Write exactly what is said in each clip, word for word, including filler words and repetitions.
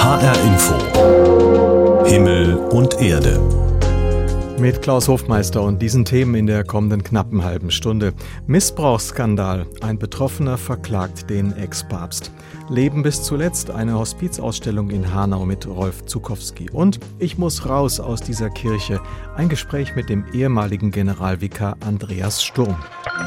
H R Info. Himmel und Erde. Mit Klaus Hofmeister und diesen Themen in der kommenden knappen halben Stunde. Missbrauchsskandal. Ein Betroffener verklagt den Ex-Papst. Leben bis zuletzt. Eine Hospizausstellung in Hanau mit Rolf Zukowski. Und ich muss raus aus dieser Kirche. Ein Gespräch mit dem ehemaligen Generalvikar Andreas Sturm.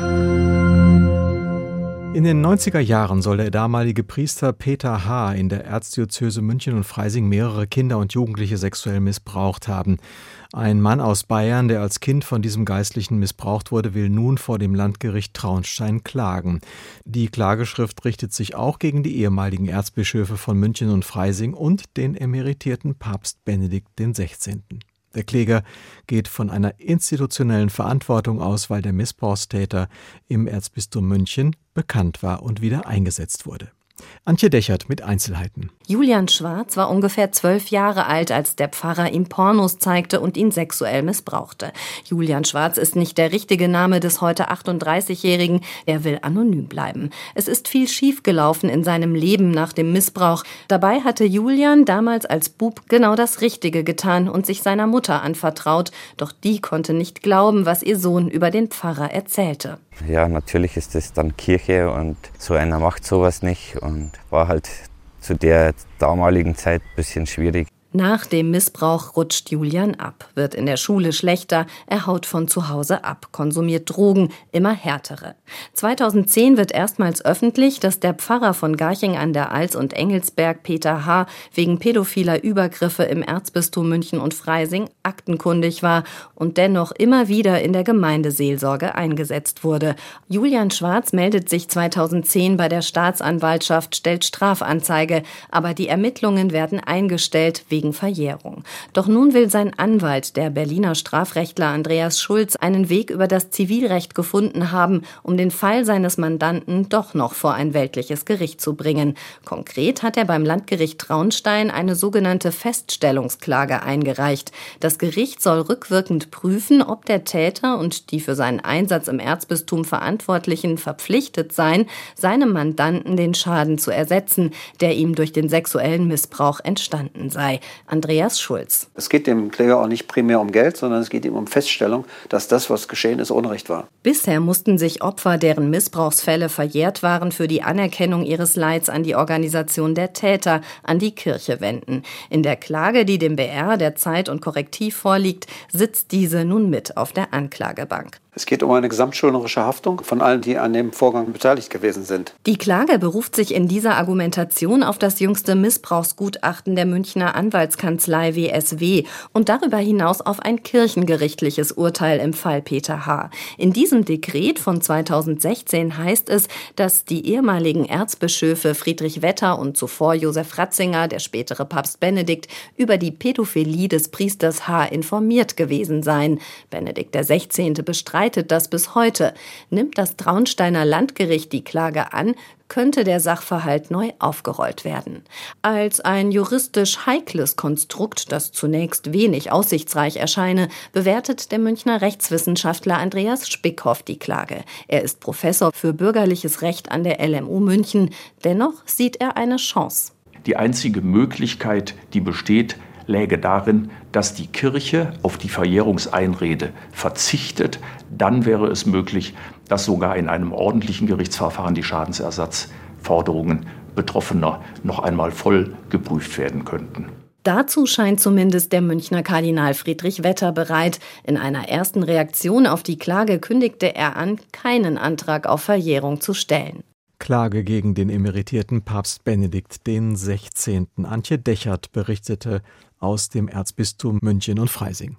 In den neunziger Jahren soll der damalige Priester Peter H. in der Erzdiözese München und Freising mehrere Kinder und Jugendliche sexuell missbraucht haben. Ein Mann aus Bayern, der als Kind von diesem Geistlichen missbraucht wurde, will nun vor dem Landgericht Traunstein klagen. Die Klageschrift richtet sich auch gegen die ehemaligen Erzbischöfe von München und Freising und den emeritierten Papst Benedikt den Sechzehnten. Der Kläger geht von einer institutionellen Verantwortung aus, weil der Missbrauchstäter im Erzbistum München bekannt war und wieder eingesetzt wurde. Antje Dechert mit Einzelheiten. Julian Schwarz war ungefähr zwölf Jahre alt, als der Pfarrer ihm Pornos zeigte und ihn sexuell missbrauchte. Julian Schwarz ist nicht der richtige Name des heute achtunddreißigjährigen. Er will anonym bleiben. Es ist viel schiefgelaufen in seinem Leben nach dem Missbrauch. Dabei hatte Julian damals als Bub genau das Richtige getan und sich seiner Mutter anvertraut. Doch die konnte nicht glauben, was ihr Sohn über den Pfarrer erzählte. Ja, natürlich ist es dann Kirche und so einer macht sowas nicht und war halt zu der damaligen Zeit ein bisschen schwierig. Nach dem Missbrauch rutscht Julian ab, wird in der Schule schlechter, er haut von zu Hause ab, konsumiert Drogen, immer härtere. zweitausendzehn wird erstmals öffentlich, dass der Pfarrer von Garching an der Alz und Engelsberg, Peter H., wegen pädophiler Übergriffe im Erzbistum München und Freising aktenkundig war und dennoch immer wieder in der Gemeindeseelsorge eingesetzt wurde. Julian Schwarz meldet sich zweitausendzehn bei der Staatsanwaltschaft, stellt Strafanzeige, aber die Ermittlungen werden eingestellt wegen wegen Verjährung. Doch nun will sein Anwalt, der Berliner Strafrechtler Andreas Schulz, einen Weg über das Zivilrecht gefunden haben, um den Fall seines Mandanten doch noch vor ein weltliches Gericht zu bringen. Konkret hat er beim Landgericht Traunstein eine sogenannte Feststellungsklage eingereicht. Das Gericht soll rückwirkend prüfen, ob der Täter und die für seinen Einsatz im Erzbistum Verantwortlichen verpflichtet seien, seinem Mandanten den Schaden zu ersetzen, der ihm durch den sexuellen Missbrauch entstanden sei. Andreas Schulz. Es geht dem Kläger auch nicht primär um Geld, sondern es geht ihm um Feststellung, dass das, was geschehen ist, Unrecht war. Bisher mussten sich Opfer, deren Missbrauchsfälle verjährt waren, für die Anerkennung ihres Leids an die Organisation der Täter, an die Kirche wenden. In der Klage, die dem B R der Zeit und Korrektiv vorliegt, sitzt diese nun mit auf der Anklagebank. Es geht um eine gesamtschuldnerische Haftung von allen, die an dem Vorgang beteiligt gewesen sind. Die Klage beruft sich in dieser Argumentation auf das jüngste Missbrauchsgutachten der Münchner Anwaltskanzlei W S W und darüber hinaus auf ein kirchengerichtliches Urteil im Fall Peter H. In diesem Dekret von zweitausendsechzehn heißt es, dass die ehemaligen Erzbischöfe Friedrich Wetter und zuvor Josef Ratzinger, der spätere Papst Benedikt, über die Pädophilie des Priesters H. informiert gewesen seien. Benedikt der Sechzehnte bestreitet das bis heute. Nimmt das Traunsteiner Landgericht die Klage an, könnte der Sachverhalt neu aufgerollt werden. Als ein juristisch heikles Konstrukt, das zunächst wenig aussichtsreich erscheine, bewertet der Münchner Rechtswissenschaftler Andreas Spickhoff die Klage. Er ist Professor für bürgerliches Recht an der L M U München. Dennoch sieht er eine Chance. Die einzige Möglichkeit, die besteht, läge darin, dass die Kirche auf die Verjährungseinrede verzichtet. Dann wäre es möglich, dass sogar in einem ordentlichen Gerichtsverfahren die Schadensersatzforderungen Betroffener noch einmal voll geprüft werden könnten. Dazu scheint zumindest der Münchner Kardinal Friedrich Wetter bereit. In einer ersten Reaktion auf die Klage kündigte er an, keinen Antrag auf Verjährung zu stellen. Klage gegen den emeritierten Papst Benedikt den Sechzehnten. Antje Dechert berichtete aus dem Erzbistum München und Freising.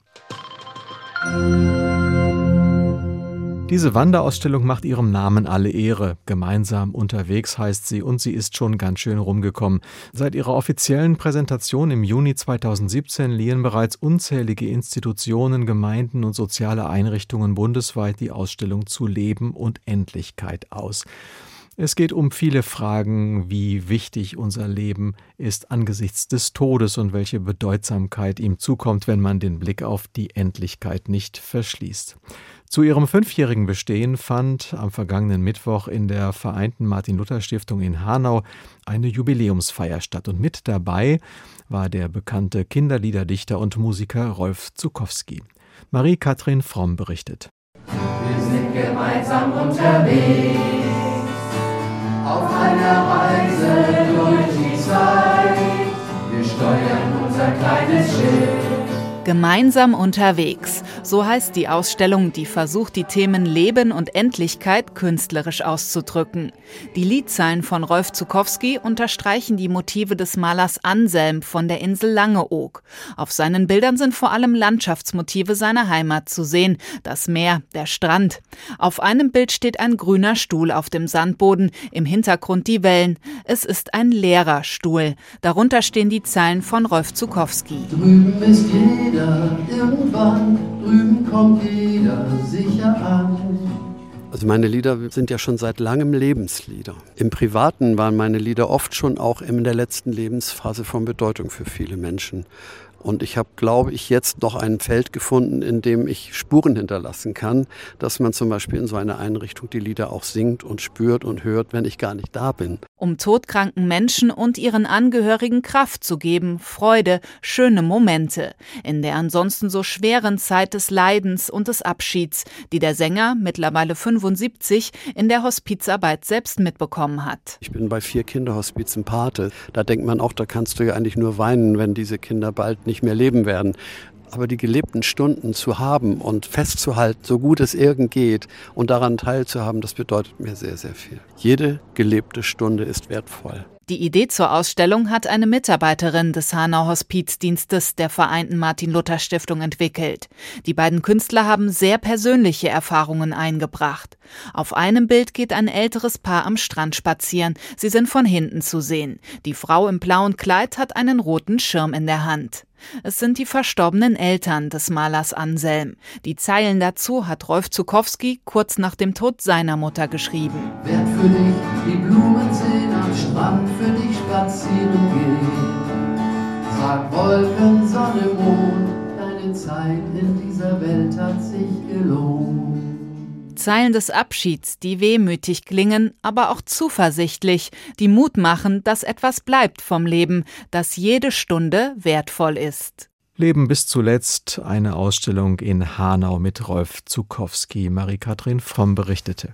Diese Wanderausstellung macht ihrem Namen alle Ehre. Gemeinsam unterwegs heißt sie und sie ist schon ganz schön rumgekommen. Seit ihrer offiziellen Präsentation im Juni zweitausendsiebzehn liehen bereits unzählige Institutionen, Gemeinden und soziale Einrichtungen bundesweit die Ausstellung zu Leben und Endlichkeit aus. Es geht um viele Fragen, wie wichtig unser Leben ist angesichts des Todes und welche Bedeutsamkeit ihm zukommt, wenn man den Blick auf die Endlichkeit nicht verschließt. Zu ihrem fünfjährigen Bestehen fand am vergangenen Mittwoch in der Vereinten Martin-Luther-Stiftung in Hanau eine Jubiläumsfeier statt. Und mit dabei war der bekannte Kinderliederdichter und Musiker Rolf Zuckowski. Marie-Kathrin Fromm berichtet. Wir sind gemeinsam unterwegs, auf einer Reise durch die Zeit. Wir steuern unser kleines Schiff. Gemeinsam unterwegs. So heißt die Ausstellung, die versucht, die Themen Leben und Endlichkeit künstlerisch auszudrücken. Die Liedzeilen von Rolf Zuckowski unterstreichen die Motive des Malers Anselm von der Insel Langeoog. Auf seinen Bildern sind vor allem Landschaftsmotive seiner Heimat zu sehen. Das Meer, der Strand. Auf einem Bild steht ein grüner Stuhl auf dem Sandboden, im Hintergrund die Wellen. Es ist ein leerer Stuhl. Darunter stehen die Zeilen von Rolf Zuckowski. Drüben ist jeder, irgendwann, drüben kommt jeder sicher an. Also meine Lieder sind ja schon seit langem Lebenslieder. Im Privaten waren meine Lieder oft schon auch in der letzten Lebensphase von Bedeutung für viele Menschen. Und ich habe, glaube ich, jetzt noch ein Feld gefunden, in dem ich Spuren hinterlassen kann, dass man zum Beispiel in so einer Einrichtung die Lieder auch singt und spürt und hört, wenn ich gar nicht da bin. Um todkranken Menschen und ihren Angehörigen Kraft zu geben, Freude, schöne Momente. In der ansonsten so schweren Zeit des Leidens und des Abschieds, die der Sänger, mittlerweile fünfundsiebzig, in der Hospizarbeit selbst mitbekommen hat. Ich bin bei vier Kinderhospizen Pate. Da denkt man auch, da kannst du ja eigentlich nur weinen, wenn diese Kinder bald nicht mehr leben werden. Aber die gelebten Stunden zu haben und festzuhalten, so gut es irgend geht, und daran teilzuhaben, das bedeutet mir sehr, sehr viel. Jede gelebte Stunde ist wertvoll. Die Idee zur Ausstellung hat eine Mitarbeiterin des Hanau Hospizdienstes der Vereinten Martin-Luther-Stiftung entwickelt. Die beiden Künstler haben sehr persönliche Erfahrungen eingebracht. Auf einem Bild geht ein älteres Paar am Strand spazieren. Sie sind von hinten zu sehen. Die Frau im blauen Kleid hat einen roten Schirm in der Hand. Es sind die verstorbenen Eltern des Malers Anselm. Die Zeilen dazu hat Rolf Zuckowski kurz nach dem Tod seiner Mutter geschrieben. Werd für dich die Blumen sehen am Strand, für dich spazieren gehen. Sag Wolken, Sonne, Mond, deine Zeit in dieser Welt hat sich gelohnt. Zeilen des Abschieds, die wehmütig klingen, aber auch zuversichtlich, die Mut machen, dass etwas bleibt vom Leben, dass jede Stunde wertvoll ist. Leben bis zuletzt, eine Ausstellung in Hanau mit Rolf Zuckowski. Marie-Kathrin Fromm berichtete.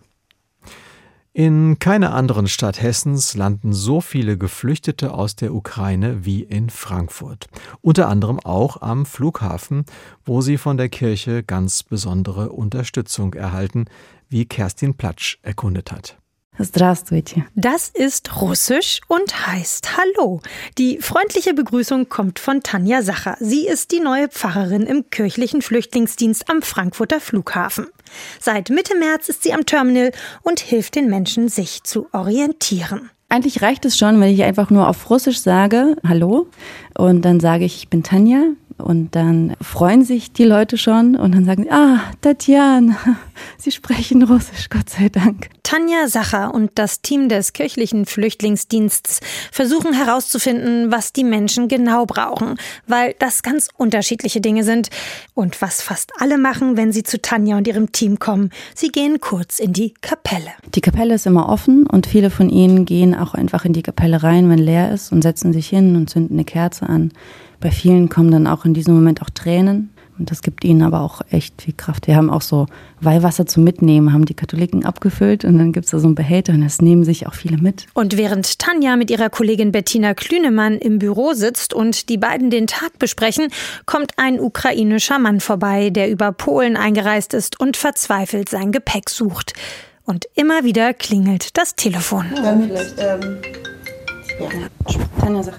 In keiner anderen Stadt Hessens landen so viele Geflüchtete aus der Ukraine wie in Frankfurt. Unter anderem auch am Flughafen, wo sie von der Kirche ganz besondere Unterstützung erhalten, wie Kerstin Platsch erkundet hat. Здравствуйте. Das ist Russisch und heißt Hallo. Die freundliche Begrüßung kommt von Tanja Sacher. Sie ist die neue Pfarrerin im kirchlichen Flüchtlingsdienst am Frankfurter Flughafen. Seit Mitte März ist sie am Terminal und hilft den Menschen, sich zu orientieren. Eigentlich reicht es schon, wenn ich einfach nur auf Russisch sage, Hallo, und dann sage ich, ich bin Tanja. Und dann freuen sich die Leute schon und dann sagen sie, ah, Tatjana, Sie sprechen Russisch, Gott sei Dank. Tanja Sacher und das Team des kirchlichen Flüchtlingsdienstes versuchen herauszufinden, was die Menschen genau brauchen, weil das ganz unterschiedliche Dinge sind. Und was fast alle machen, wenn sie zu Tanja und ihrem Team kommen, sie gehen kurz in die Kapelle. Die Kapelle ist immer offen und viele von ihnen gehen auch einfach in die Kapelle rein, wenn leer ist, und setzen sich hin und zünden eine Kerze an. Bei vielen kommen dann auch in diesem Moment auch Tränen und das gibt ihnen aber auch echt viel Kraft. Wir haben auch so Weihwasser zum Mitnehmen, haben die Katholiken abgefüllt und dann gibt es da so einen Behälter und das nehmen sich auch viele mit. Und während Tanja mit ihrer Kollegin Bettina Klünemann im Büro sitzt und die beiden den Tag besprechen, kommt ein ukrainischer Mann vorbei, der über Polen eingereist ist und verzweifelt sein Gepäck sucht. Und immer wieder klingelt das Telefon. Damit, ähm Таня Заха?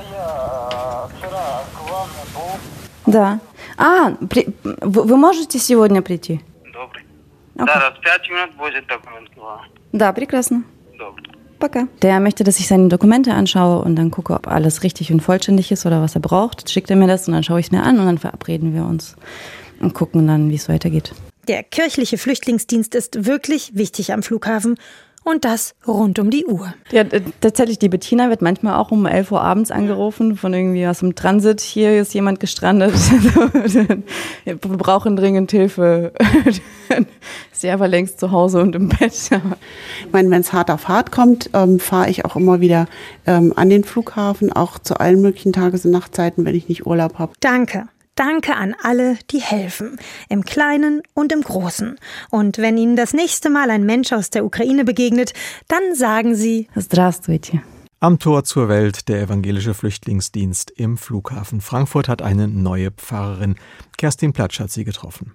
Да. А, при... вы можете сегодня прийти? Добрый. Okay. Да, в пять минут будет документ. Да, прекрасно. Добрый. Пока. Der möchte, dass ich seine Dokumente anschaue und dann gucke, ob alles richtig und vollständig ist oder was er braucht. Schickt er mir das und dann schaue ich es mir an und dann verabreden wir uns und gucken dann, wie es weitergeht. Der kirchliche Flüchtlingsdienst ist wirklich wichtig am Flughafen Und das rund um die Uhr. Ja, tatsächlich, die Bettina wird manchmal auch um elf Uhr abends angerufen von irgendwie aus dem Transit. Hier ist jemand gestrandet. Wir brauchen dringend Hilfe. Ist sie aber längst zu Hause und im Bett. Ich meine, wenn es hart auf hart kommt, ähm, fahre ich auch immer wieder ähm, an den Flughafen, auch zu allen möglichen Tages- und Nachtzeiten, wenn ich nicht Urlaub habe. Danke. Danke an alle, die helfen, im Kleinen und im Großen. Und wenn Ihnen das nächste Mal ein Mensch aus der Ukraine begegnet, dann sagen Sie Здравствуйте. Am Tor zur Welt, der evangelische Flüchtlingsdienst im Flughafen Frankfurt hat eine neue Pfarrerin. Kerstin Platsch hat sie getroffen.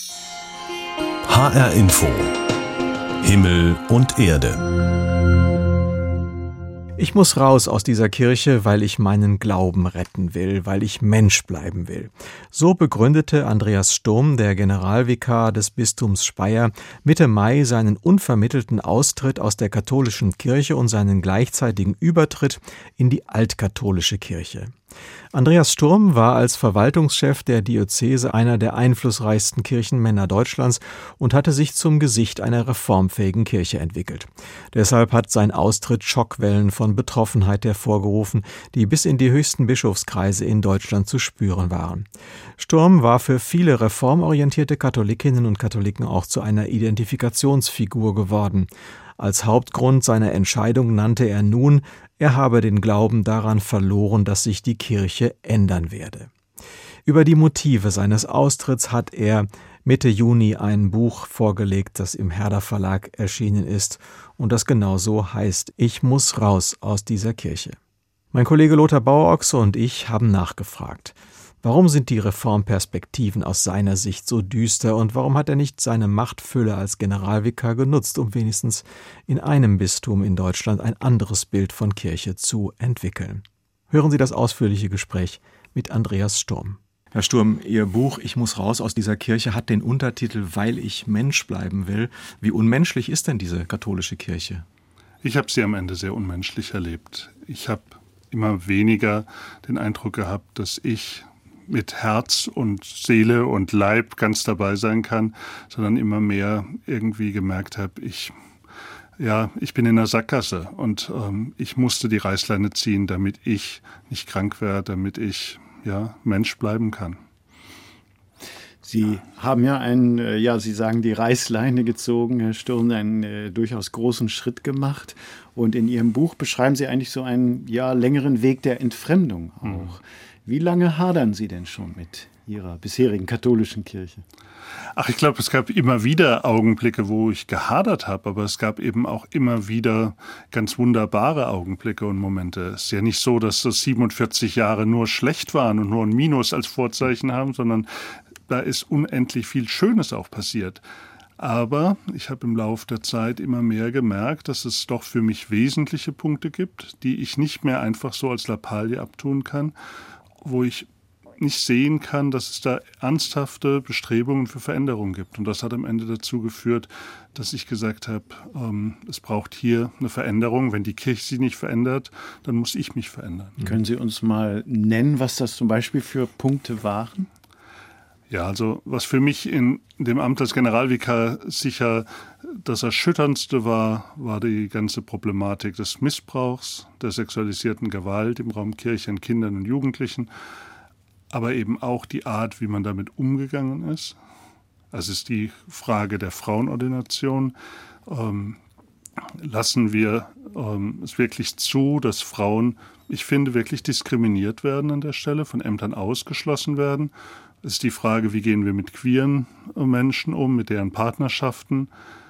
H R Info. Himmel und Erde. Ich muss raus aus dieser Kirche, weil ich meinen Glauben retten will, weil ich Mensch bleiben will. So begründete Andreas Sturm, der Generalvikar des Bistums Speyer, Mitte Mai seinen unvermittelten Austritt aus der katholischen Kirche und seinen gleichzeitigen Übertritt in die altkatholische Kirche. Andreas Sturm war als Verwaltungschef der Diözese einer der einflussreichsten Kirchenmänner Deutschlands und hatte sich zum Gesicht einer reformfähigen Kirche entwickelt. Deshalb hat sein Austritt Schockwellen von Betroffenheit hervorgerufen, die bis in die höchsten Bischofskreise in Deutschland zu spüren waren. Sturm war für viele reformorientierte Katholikinnen und Katholiken auch zu einer Identifikationsfigur geworden. Als Hauptgrund seiner Entscheidung nannte er nun, er habe den Glauben daran verloren, dass sich die Kirche ändern werde. Über die Motive seines Austritts hat er Mitte Juni ein Buch vorgelegt, das im Herder Verlag erschienen ist und das genauso heißt: Ich muss raus aus dieser Kirche. Mein Kollege Lothar Bauerochse und ich haben nachgefragt. Warum sind die Reformperspektiven aus seiner Sicht so düster und warum hat er nicht seine Machtfülle als Generalvikar genutzt, um wenigstens in einem Bistum in Deutschland ein anderes Bild von Kirche zu entwickeln? Hören Sie das ausführliche Gespräch mit Andreas Sturm. Herr Sturm, Ihr Buch »Ich muss raus aus dieser Kirche« hat den Untertitel »Weil ich Mensch bleiben will«. Wie unmenschlich ist denn diese katholische Kirche? Ich habe sie am Ende sehr unmenschlich erlebt. Ich habe immer weniger den Eindruck gehabt, dass ich mit Herz und Seele und Leib ganz dabei sein kann, sondern immer mehr irgendwie gemerkt habe, ich, ja, ich bin in einer Sackgasse und ähm, ich musste die Reißleine ziehen, damit ich nicht krank werde, damit ich ja, Mensch bleiben kann. Sie haben ja einen, ja, Sie sagen, die Reißleine gezogen, Herr Sturm, einen äh, durchaus großen Schritt gemacht. Und in Ihrem Buch beschreiben Sie eigentlich so einen, ja, längeren Weg der Entfremdung auch. Mhm. Wie lange hadern Sie denn schon mit Ihrer bisherigen katholischen Kirche? Ach, ich glaube, es gab immer wieder Augenblicke, wo ich gehadert habe, aber es gab eben auch immer wieder ganz wunderbare Augenblicke und Momente. Es ist ja nicht so, dass das siebenundvierzig Jahre nur schlecht waren und nur ein Minus als Vorzeichen haben, sondern da ist unendlich viel Schönes auch passiert. Aber ich habe im Laufe der Zeit immer mehr gemerkt, dass es doch für mich wesentliche Punkte gibt, die ich nicht mehr einfach so als Lappalie abtun kann, wo ich nicht sehen kann, dass es da ernsthafte Bestrebungen für Veränderung gibt. Und das hat am Ende dazu geführt, dass ich gesagt habe, ähm, es braucht hier eine Veränderung. Wenn die Kirche sich nicht verändert, dann muss ich mich verändern. Können Sie uns mal nennen, was das zum Beispiel für Punkte waren? Ja, also was für mich in dem Amt als Generalvikar sicher das Erschütterndste war, war die ganze Problematik des Missbrauchs, der sexualisierten Gewalt im Raum Kirche an Kindern und Jugendlichen, aber eben auch die Art, wie man damit umgegangen ist. Es ist die Frage der Frauenordination. Ähm, lassen wir ähm, es wirklich zu, dass Frauen, ich finde, wirklich diskriminiert werden an der Stelle, von Ämtern ausgeschlossen werden? Es ist die Frage, wie gehen wir mit queeren Menschen um, mit deren Partnerschaften?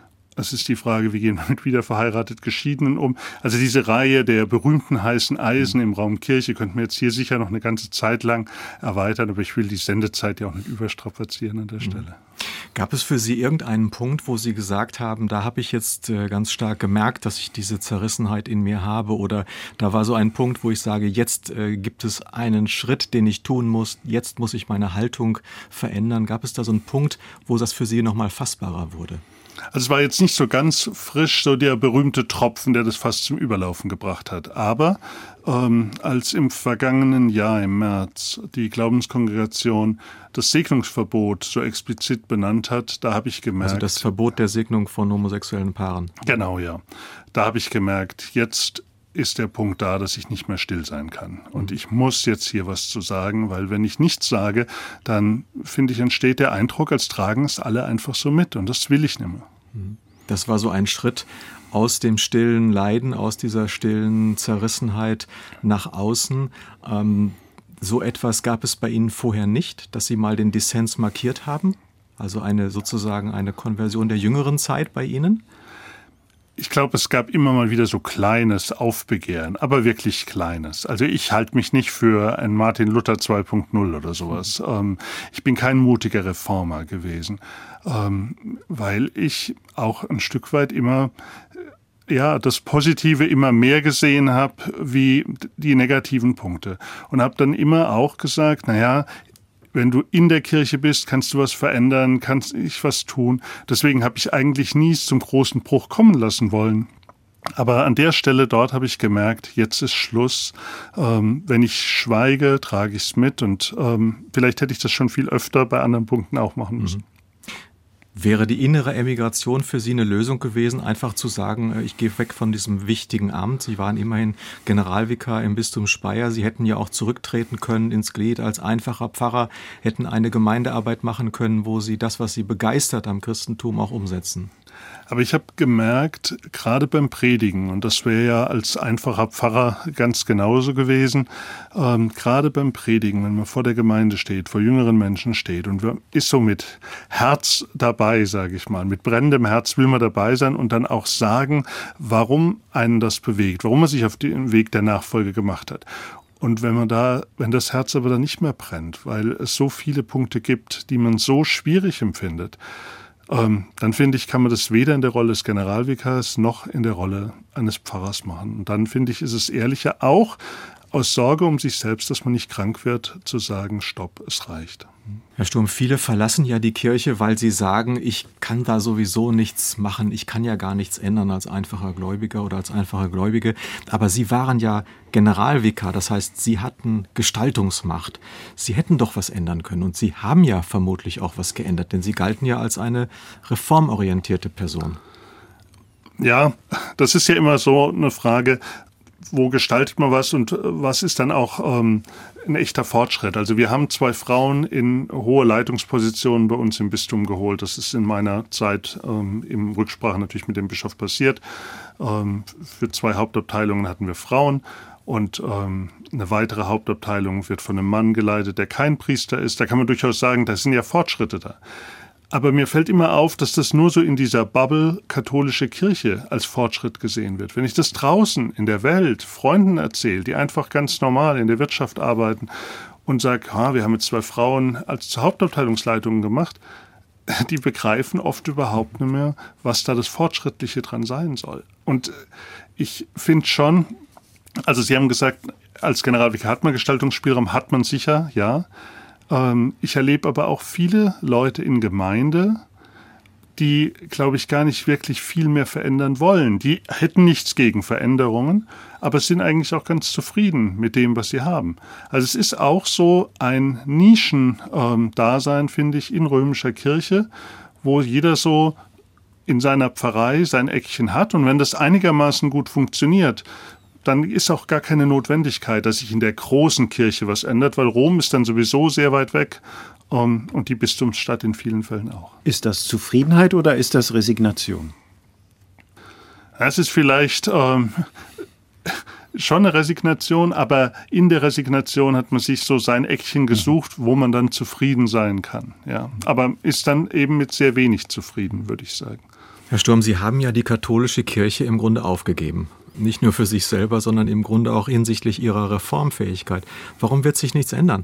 Es ist die Frage, wie gehen wir mit wiederverheiratet Geschiedenen um? Also diese Reihe der berühmten heißen Eisen im Raum Kirche könnten wir jetzt hier sicher noch eine ganze Zeit lang erweitern, aber ich will die Sendezeit ja auch nicht überstrapazieren an der Stelle. Gab es für Sie irgendeinen Punkt, wo Sie gesagt haben, da habe ich jetzt ganz stark gemerkt, dass ich diese Zerrissenheit in mir habe, oder da war so ein Punkt, wo ich sage, jetzt gibt es einen Schritt, den ich tun muss, jetzt muss ich meine Haltung verändern. Gab es da so einen Punkt, wo das für Sie nochmal fassbarer wurde? Also es war jetzt nicht so ganz frisch, so der berühmte Tropfen, der das fast zum Überlaufen gebracht hat. Aber ähm, als im vergangenen Jahr, im März, die Glaubenskongregation das Segnungsverbot so explizit benannt hat, da habe ich gemerkt... Also das Verbot der Segnung von homosexuellen Paaren. Genau, ja. Da habe ich gemerkt, jetzt ist der Punkt da, dass ich nicht mehr still sein kann. Und ich muss jetzt hier was zu sagen, weil wenn ich nichts sage, dann, finde ich, entsteht der Eindruck, als tragen es alle einfach so mit. Und das will ich nicht mehr. Das war so ein Schritt aus dem stillen Leiden, aus dieser stillen Zerrissenheit nach außen. Ähm, so etwas gab es bei Ihnen vorher nicht, dass Sie mal den Dissens markiert haben? Also eine sozusagen eine Konversion der jüngeren Zeit bei Ihnen? Ich glaube, es gab immer mal wieder so kleines Aufbegehren, aber wirklich kleines. Also ich halte mich nicht für ein Martin Luther zwei Punkt null oder sowas. Ähm, ich bin kein mutiger Reformer gewesen, ähm, weil ich auch ein Stück weit immer ja das Positive immer mehr gesehen habe wie die negativen Punkte. Und habe dann immer auch gesagt, naja, wenn du in der Kirche bist, kannst du was verändern, kannst ich was tun. Deswegen habe ich eigentlich nie zum großen Bruch kommen lassen wollen. Aber an der Stelle dort habe ich gemerkt, jetzt ist Schluss. Ähm, wenn ich schweige, trage ich es mit. Und ähm, vielleicht hätte ich das schon viel öfter bei anderen Punkten auch machen müssen. Mhm. Wäre die innere Emigration für Sie eine Lösung gewesen, einfach zu sagen, ich gehe weg von diesem wichtigen Amt? Sie waren immerhin Generalvikar im Bistum Speyer. Sie hätten ja auch zurücktreten können ins Glied als einfacher Pfarrer, hätten eine Gemeindearbeit machen können, wo Sie das, was Sie begeistert am Christentum, auch umsetzen. Aber ich habe gemerkt, gerade beim Predigen, und das wäre ja als einfacher Pfarrer ganz genauso gewesen, ähm, gerade beim Predigen, wenn man vor der Gemeinde steht, vor jüngeren Menschen steht und ist so mit Herz dabei, sage ich mal, mit brennendem Herz will man dabei sein und dann auch sagen, warum einen das bewegt, warum man sich auf den Weg der Nachfolge gemacht hat. Und wenn man da, wenn das Herz aber dann nicht mehr brennt, weil es so viele Punkte gibt, die man so schwierig empfindet, Ähm, dann finde ich, kann man das weder in der Rolle des Generalvikars noch in der Rolle eines Pfarrers machen. Und dann finde ich, ist es ehrlicher, auch aus Sorge um sich selbst, dass man nicht krank wird, zu sagen, stopp, es reicht. Herr Sturm, viele verlassen ja die Kirche, weil sie sagen, ich kann da sowieso nichts machen, ich kann ja gar nichts ändern als einfacher Gläubiger oder als einfache Gläubige. Aber Sie waren ja Generalvikar, das heißt, Sie hatten Gestaltungsmacht. Sie hätten doch was ändern können und Sie haben ja vermutlich auch was geändert, denn Sie galten ja als eine reformorientierte Person. Ja, das ist ja immer so eine Frage, wo gestaltet man was und was ist dann auch ähm, ein echter Fortschritt. Also wir haben zwei Frauen in hohe Leitungspositionen bei uns im Bistum geholt. Das ist in meiner Zeit ähm, im Rücksprache natürlich mit dem Bischof passiert. Ähm, für zwei Hauptabteilungen hatten wir Frauen und ähm, eine weitere Hauptabteilung wird von einem Mann geleitet, der kein Priester ist. Da kann man durchaus sagen, da sind ja Fortschritte da. Aber mir fällt immer auf, dass das nur so in dieser Bubble katholische Kirche als Fortschritt gesehen wird. Wenn ich das draußen in der Welt Freunden erzähle, die einfach ganz normal in der Wirtschaft arbeiten und sage, ha, wir haben jetzt zwei Frauen als Hauptabteilungsleitungen gemacht, die begreifen oft überhaupt nicht mehr, was da das Fortschrittliche dran sein soll. Und ich finde schon, also Sie haben gesagt, als Generalvikar hat man Gestaltungsspielraum, hat man sicher, ja. Ich erlebe aber auch viele Leute in Gemeinde, die, glaube ich, gar nicht wirklich viel mehr verändern wollen. Die hätten nichts gegen Veränderungen, aber sind eigentlich auch ganz zufrieden mit dem, was sie haben. Also es ist auch so ein Nischendasein, finde ich, in römischer Kirche, wo jeder so in seiner Pfarrei sein Eckchen hat. Und wenn das einigermaßen gut funktioniert, dann ist auch gar keine Notwendigkeit, dass sich in der großen Kirche was ändert, weil Rom ist dann sowieso sehr weit weg um, und die Bistumsstadt in vielen Fällen auch. Ist das Zufriedenheit oder ist das Resignation? Es ist vielleicht ähm, schon eine Resignation, aber in der Resignation hat man sich so sein Eckchen gesucht, wo man dann zufrieden sein kann. Ja. Aber ist dann eben mit sehr wenig zufrieden, würde ich sagen. Herr Sturm, Sie haben ja die katholische Kirche im Grunde aufgegeben. Nicht nur für sich selber, sondern im Grunde auch hinsichtlich ihrer Reformfähigkeit. Warum wird sich nichts ändern?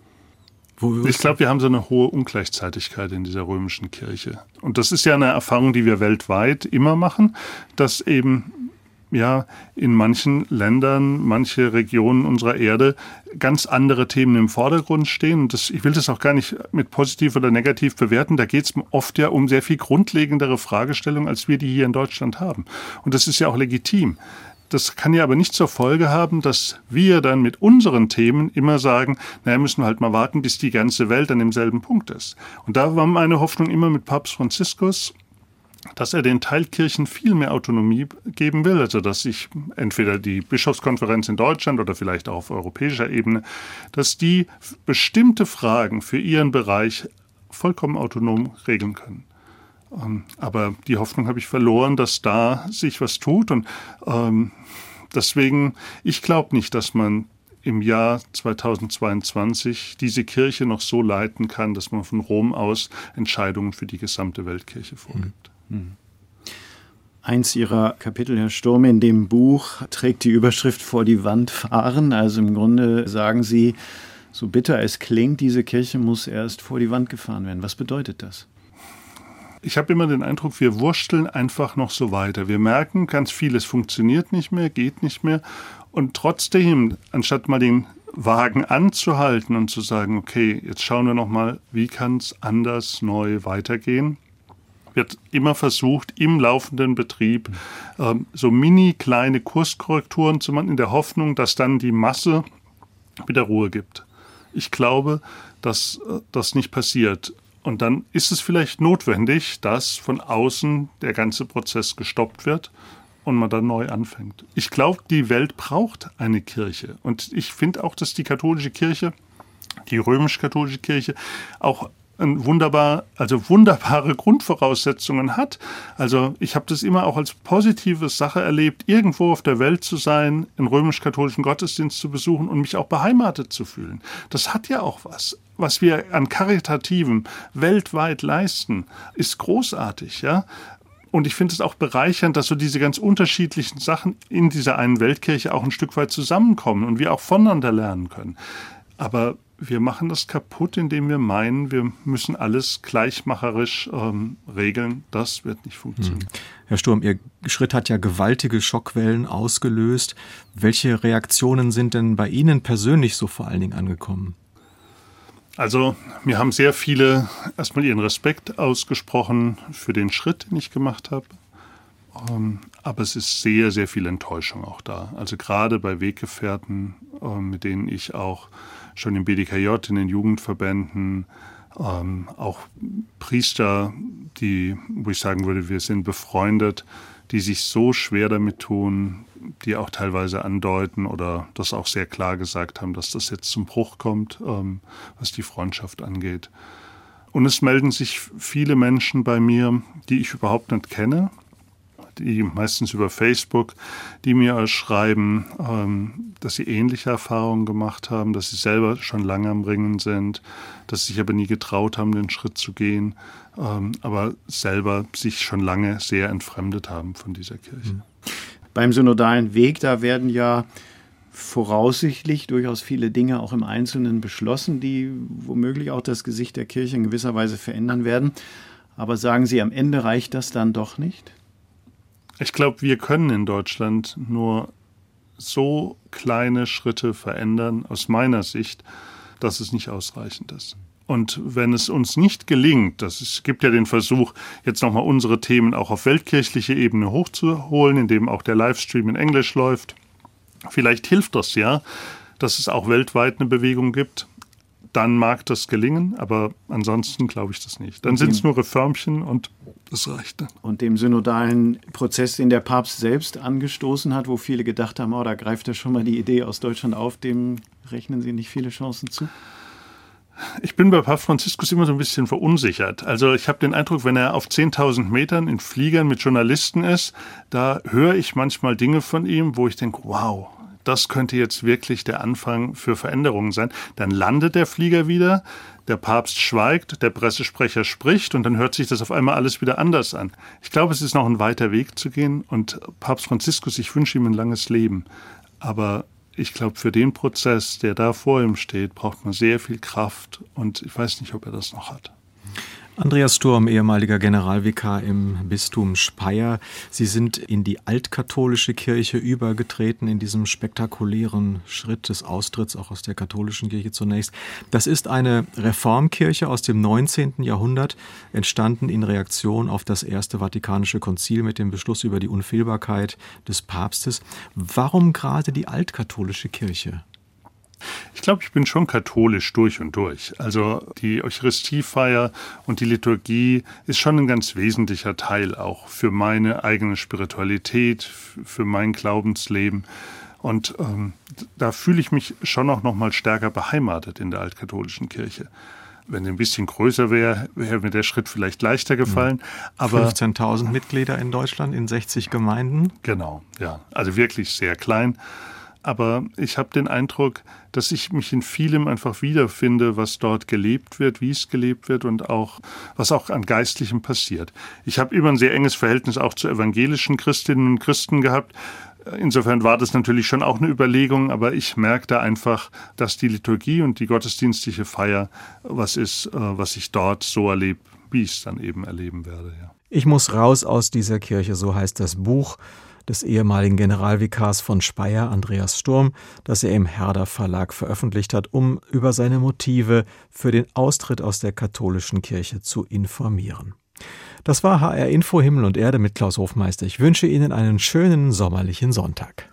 Wo ich glaube, wir haben so eine hohe Ungleichzeitigkeit in dieser römischen Kirche. Und das ist ja eine Erfahrung, die wir weltweit immer machen, dass eben ja in manchen Ländern, manche Regionen unserer Erde ganz andere Themen im Vordergrund stehen. Und das, ich will das auch gar nicht mit positiv oder negativ bewerten. Da geht es oft ja um sehr viel grundlegendere Fragestellungen, als wir die hier in Deutschland haben. Und das ist ja auch legitim. Das kann ja aber nicht zur Folge haben, dass wir dann mit unseren Themen immer sagen, naja, müssen wir halt mal warten, bis die ganze Welt an demselben Punkt ist. Und da war meine Hoffnung immer mit Papst Franziskus, dass er den Teilkirchen viel mehr Autonomie geben will, also dass sich entweder die Bischofskonferenz in Deutschland oder vielleicht auch auf europäischer Ebene, dass die bestimmte Fragen für ihren Bereich vollkommen autonom regeln können. Aber die Hoffnung habe ich verloren, dass da sich was tut und ähm, deswegen, ich glaube nicht, dass man im Jahr zweitausendzweiundzwanzig diese Kirche noch so leiten kann, dass man von Rom aus Entscheidungen für die gesamte Weltkirche vorgibt. Mhm. Eins Ihrer Kapitel, Herr Sturm, in dem Buch trägt die Überschrift "Vor die Wand fahren". Also im Grunde sagen Sie, so bitter es klingt, diese Kirche muss erst vor die Wand gefahren werden. Was bedeutet das? Ich habe immer den Eindruck, wir wursteln einfach noch so weiter. Wir merken, ganz vieles funktioniert nicht mehr, geht nicht mehr. Und trotzdem, anstatt mal den Wagen anzuhalten und zu sagen, okay, jetzt schauen wir noch mal, wie kann es anders, neu weitergehen, wird immer versucht, im laufenden Betrieb ähm, so mini kleine Kurskorrekturen zu machen, in der Hoffnung, dass dann die Masse wieder Ruhe gibt. Ich glaube, dass äh, das nicht passiert. Und dann ist es vielleicht notwendig, dass von außen der ganze Prozess gestoppt wird und man dann neu anfängt. Ich glaube, die Welt braucht eine Kirche. Und ich finde auch, dass die katholische Kirche, die römisch-katholische Kirche, auch ein wunderbar, also wunderbare Grundvoraussetzungen hat. Also ich habe das immer auch als positive Sache erlebt, irgendwo auf der Welt zu sein, einen römisch-katholischen Gottesdienst zu besuchen und mich auch beheimatet zu fühlen. Das hat ja auch was. Was wir an Karitativem weltweit leisten, ist großartig, ja. Und ich finde es auch bereichernd, dass so diese ganz unterschiedlichen Sachen in dieser einen Weltkirche auch ein Stück weit zusammenkommen und wir auch voneinander lernen können. Aber wir machen das kaputt, indem wir meinen, wir müssen alles gleichmacherisch ähm, regeln. Das wird nicht funktionieren. Hm. Herr Sturm, Ihr Schritt hat ja gewaltige Schockwellen ausgelöst. Welche Reaktionen sind denn bei Ihnen persönlich so vor allen Dingen angekommen? Also mir haben sehr viele erstmal ihren Respekt ausgesprochen für den Schritt, den ich gemacht habe. Ähm, aber es ist sehr, sehr viel Enttäuschung auch da. Also gerade bei Weggefährten, äh, mit denen ich auch schon im B D K J, in den Jugendverbänden, ähm, auch Priester, die, wo ich sagen würde, wir sind befreundet, die sich so schwer damit tun, die auch teilweise andeuten oder das auch sehr klar gesagt haben, dass das jetzt zum Bruch kommt, ähm, was die Freundschaft angeht. Und es melden sich viele Menschen bei mir, die ich überhaupt nicht kenne, die meistens über Facebook, die mir schreiben, ähm, dass sie ähnliche Erfahrungen gemacht haben, dass sie selber schon lange am Ringen sind, dass sie sich aber nie getraut haben, den Schritt zu gehen, ähm, aber selber sich schon lange sehr entfremdet haben von dieser Kirche. Beim synodalen Weg, da werden ja voraussichtlich durchaus viele Dinge auch im Einzelnen beschlossen, die womöglich auch das Gesicht der Kirche in gewisser Weise verändern werden. Aber sagen Sie, am Ende reicht das dann doch nicht? Ich glaube, wir können in Deutschland nur so kleine Schritte verändern, aus meiner Sicht, dass es nicht ausreichend ist. Und wenn es uns nicht gelingt, das es gibt ja den Versuch, jetzt nochmal unsere Themen auch auf weltkirchliche Ebene hochzuholen, indem auch der Livestream in Englisch läuft. Vielleicht hilft das ja, dass es auch weltweit eine Bewegung gibt. Dann mag das gelingen, aber ansonsten glaube ich das nicht. Dann sind es nur Reformchen und das reicht dann. Und dem synodalen Prozess, den der Papst selbst angestoßen hat, wo viele gedacht haben, oh, da greift er schon mal die Idee aus Deutschland auf, dem rechnen Sie nicht viele Chancen zu? Ich bin bei Papst Franziskus immer so ein bisschen verunsichert. Also ich habe den Eindruck, wenn er auf zehntausend Metern in Fliegern mit Journalisten ist, da höre ich manchmal Dinge von ihm, wo ich denke, wow, das könnte jetzt wirklich der Anfang für Veränderungen sein. Dann landet der Flieger wieder, der Papst schweigt, der Pressesprecher spricht und dann hört sich das auf einmal alles wieder anders an. Ich glaube, es ist noch ein weiter Weg zu gehen und Papst Franziskus, ich wünsche ihm ein langes Leben. Aber ich glaube, für den Prozess, der da vor ihm steht, braucht man sehr viel Kraft und ich weiß nicht, ob er das noch hat. Andreas Sturm, ehemaliger Generalvikar im Bistum Speyer. Sie sind in die altkatholische Kirche übergetreten, in diesem spektakulären Schritt des Austritts auch aus der katholischen Kirche zunächst. Das ist eine Reformkirche aus dem neunzehnten Jahrhundert, entstanden in Reaktion auf das Erste Vatikanische Konzil mit dem Beschluss über die Unfehlbarkeit des Papstes. Warum gerade die altkatholische Kirche? Ich glaube, ich bin schon katholisch durch und durch. Also die Eucharistiefeier und die Liturgie ist schon ein ganz wesentlicher Teil auch für meine eigene Spiritualität, für mein Glaubensleben. Und ähm, da fühle ich mich schon auch noch mal stärker beheimatet in der altkatholischen Kirche. Wenn sie ein bisschen größer wäre, wäre mir der Schritt vielleicht leichter gefallen. Aber fünfzehntausend Mitglieder in Deutschland in sechzig Gemeinden? Genau, ja. Also wirklich sehr klein. Aber ich habe den Eindruck, dass ich mich in vielem einfach wiederfinde, was dort gelebt wird, wie es gelebt wird und auch was auch an Geistlichem passiert. Ich habe immer ein sehr enges Verhältnis auch zu evangelischen Christinnen und Christen gehabt. Insofern war das natürlich schon auch eine Überlegung, aber ich merke da einfach, dass die Liturgie und die gottesdienstliche Feier was ist, was ich dort so erlebe, wie ich es dann eben erleben werde. Ja. Ich muss raus aus dieser Kirche, so heißt das Buch des ehemaligen Generalvikars von Speyer, Andreas Sturm, das er im Herder Verlag veröffentlicht hat, um über seine Motive für den Austritt aus der katholischen Kirche zu informieren. Das war H R Info Himmel und Erde mit Klaus Hofmeister. Ich wünsche Ihnen einen schönen sommerlichen Sonntag.